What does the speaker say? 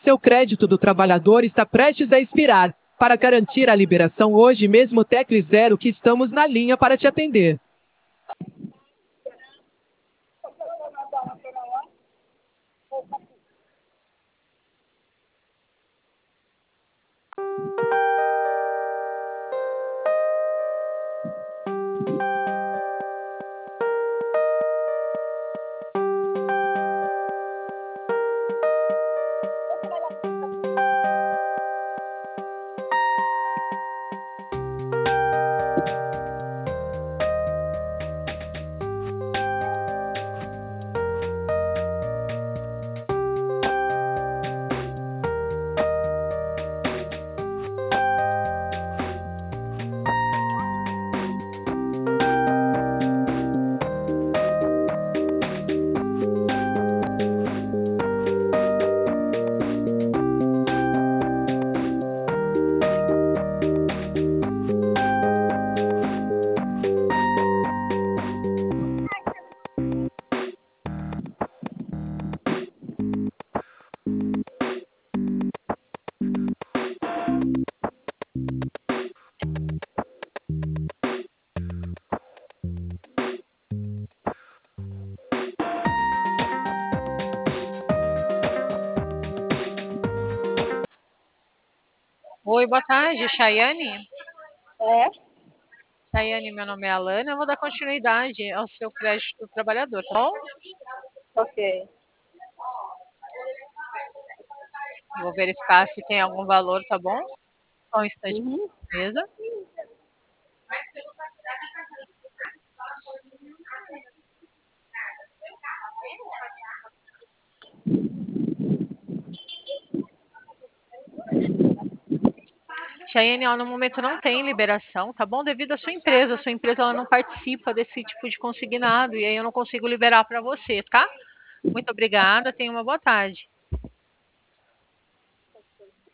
Seu crédito do trabalhador está prestes a expirar. Para garantir a liberação hoje mesmo, tecle 0 que estamos na linha para te atender. Oi, boa tarde, Chayane. É? Chayane, meu nome é Alana. Eu vou dar continuidade ao seu crédito do trabalhador, tá bom? Ok. Vou verificar se tem algum valor, tá bom? Só um instante, Uhum. beleza? Chayane, ó, no momento não tem liberação, tá bom? Devido à sua empresa. A sua empresa ela não participa desse tipo de consignado e aí eu não consigo liberar para você, tá? Muito obrigada, tenha uma boa tarde.